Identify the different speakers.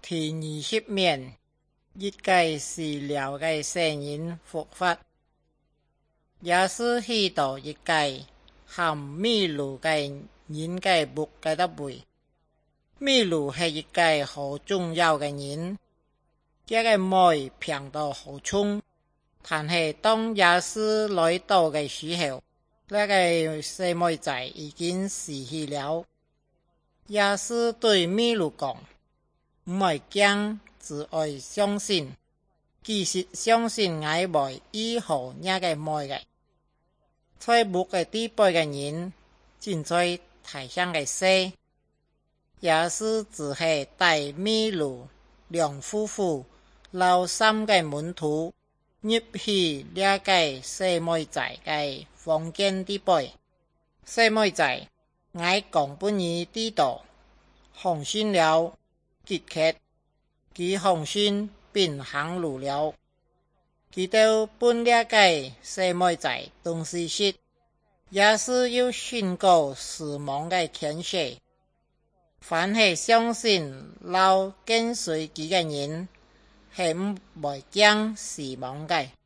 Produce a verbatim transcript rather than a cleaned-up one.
Speaker 1: 第二十面，一介是了嘅圣人复活。耶稣去到一介含秘鲁嘅人嘅木嘅得位。秘鲁系一介好重要嘅人，这个妹平到好冲，但是当耶稣来到嘅时候，那个细妹仔已经死去了。耶稣对秘鲁讲：唔爱惊，只爱相信。其实相信我会医好那个妹嘅。在木嘅地背嘅人，正在台上嘅死。耶稣只系带秘鲁两夫妇留三个门徒入去了个细妹仔嘅房间底背。细妹仔，我讲本你知道，放心了，结kết，佢放心并行路了。佢就本了个细妹仔东西食，耶稣又宣告死亡嘅天使。凡系相信留跟随佢嘅人，系唔会惊死亡嘅。